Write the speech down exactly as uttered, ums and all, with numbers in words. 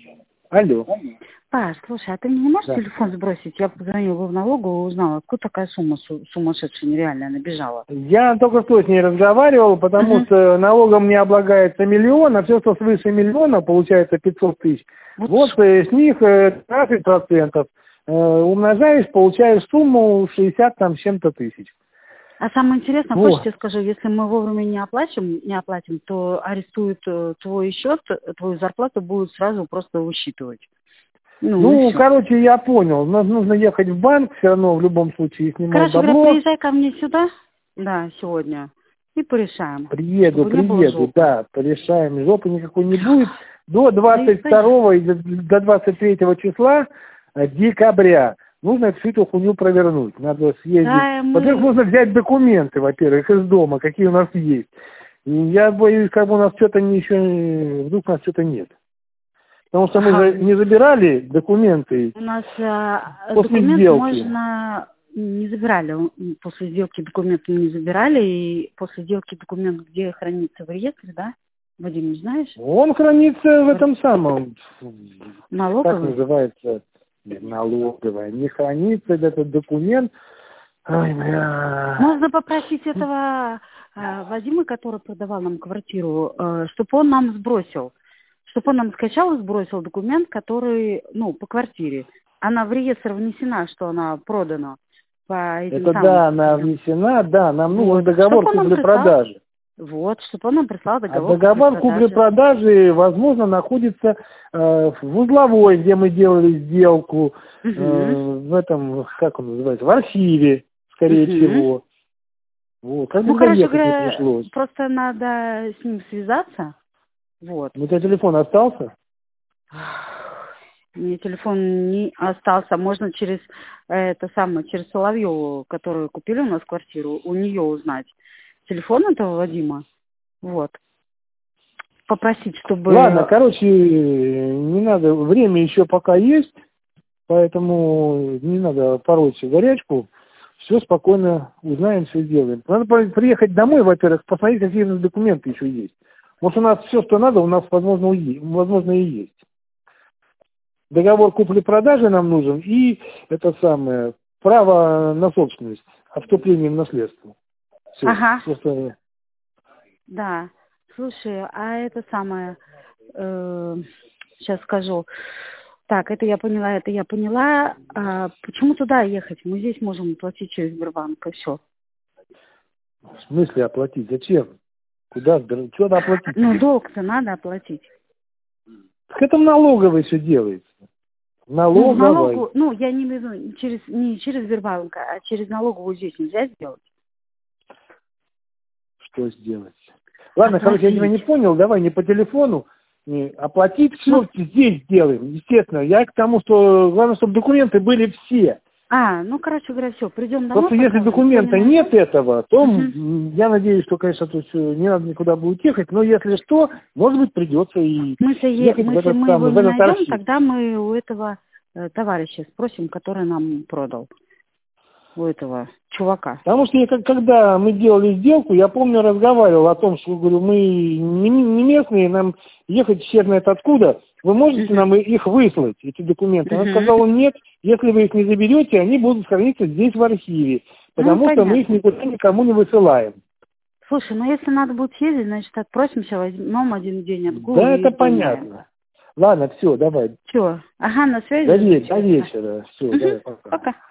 Алло. Паш, слушай, а ты мне не можешь Да. телефон сбросить? Я позвонила в налоговую, узнала, откуда такая сумма су- сумасшедшая, нереальная, набежала. Я только что с ней разговаривал, потому Мгм. что налогом не облагается миллион, а все, что свыше миллиона, получается пятьсот тысяч. Вот Вот ш- э, с них э, тринадцать процентов. Э, умножаешь, получаешь сумму шестьдесят там с чем-то тысяч. А самое интересное, хочешь, Вот. я скажу, если мы вовремя не оплатим, не оплатим, то арестуют э, твой счет, э, твою зарплату будут сразу просто высчитывать. Ну и Ну, все. короче, я понял. Нам нужно ехать в банк все равно, в любом случае, снимать Короче говоря, бабло. приезжай ко мне сюда, да, сегодня, и порешаем, Приеду, чтобы не было приеду, жопы. да, порешаем. Жопы никакой не будет. До двадцать Заезжай. второго и до до двадцать третьего числа э, декабря нужно всю эту хуйню провернуть. Надо съездить. Да, Во-первых, мы... нужно взять документы, во-первых, из дома, какие у нас есть. И я боюсь, как бы у нас что-то не еще, вдруг у нас что-то нет. Потому что мы Ага, же не забирали документы у нас а, после документ сделки. можно не забирали, м, после сделки документ мы не забирали, и после сделки документ, где хранится в реестре, да? Вадим, не знаешь? Он хранится в В р- этом самом, как налоговый? называется, налоговая. Не хранится этот документ. Ай, бля. Можно попросить этого а, Вадима, который продавал нам квартиру, чтобы он нам сбросил, чтобы он нам скачал и сбросил документ, который, ну, по квартире. Она в реестр внесена, что она продана по этим Это самым да, она субсидиям. внесена, да, нам нужен Вот. договор Чтобы он нам прислал, купли-продажи. вот, чтобы он нам прислал А договор договор купли-продажи. купли-продажи, возможно, находится э, в узловой, где мы делали сделку, э, Угу. в этом, как он называется, в архиве, скорее Угу. всего. Вот. Как бы Ну, туда короче ехать не говоря, пришлось. просто надо с ним связаться. Вот. У тебя телефон остался? Мне телефон не остался. Можно через э, это самое, через Соловьеву, которую купили у нас квартиру, у нее узнать телефон этого Вадима. Вот. Попросить, Ладно, чтобы... короче, не надо, время еще пока есть, поэтому не надо пороть горячку. Все спокойно узнаем, все сделаем. Надо при- приехать домой, во-первых, посмотреть, какие у нас документы еще есть. Вот у нас все, что надо, у нас, возможно, и- возможно и есть. Договор купли-продажи нам нужен и это самое, право на собственность, о вступлении в наследство. Все, Ага, все остальное. да. Слушай, а это самое... сейчас скажу. Так, это я поняла, это я поняла. А почему туда ехать? Мы здесь можем платить через Сбербанк, и все. В смысле оплатить? Зачем? Куда? Что надо оплатить? Ну, долг-то надо оплатить. Так это в налоговой все делается. Ну, в Налоговой. налогу, ну, я не имею в виду не через, не через Сбербанк, а через налоговую здесь нельзя сделать. Что сделать? Ладно, короче, я тебя не Оплатить. понял, давай не по телефону. Не, оплатить Ну, все здесь делаем, естественно. Я к тому, что главное, чтобы документы были все. а, ну, короче говоря, все, придем домой, Просто если покажем, все не документа нет найдем. этого, то Угу. м, я надеюсь, что, конечно, тут всё, не надо никуда будет ехать, но если что, может быть, придется и Мы, если е- ехать мы, в если этот мы его самый, в не этот найдем, архив. тогда мы у этого э, товарища спросим, который нам продал, у этого чувака. Потому что я, как- когда мы делали сделку, я помню, разговаривал о том, что, говорю, мы не, не местные, нам ехать хер знает откуда, вы можете Угу. нам и- их выслать, эти документы? Она Угу. сказала, нет, если вы их не заберете, они будут храниться здесь в архиве, Ну, потому что мы их понятно. никуда никому не высылаем. Слушай, ну если надо будет съездить, значит, отпросимся, возьмем один день отгул Да, и это поменяем. понятно. Ладно, все, давай. Все. Ага, на До, связи ве- жду до тебя. вечера. Все, Угу. давай, пока. Пока.